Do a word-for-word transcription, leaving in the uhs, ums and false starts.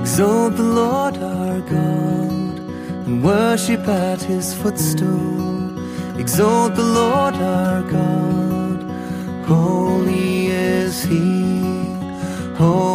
Exalt the Lord our God, and worship at his footstool. Exalt the Lord our God, holy is he, holy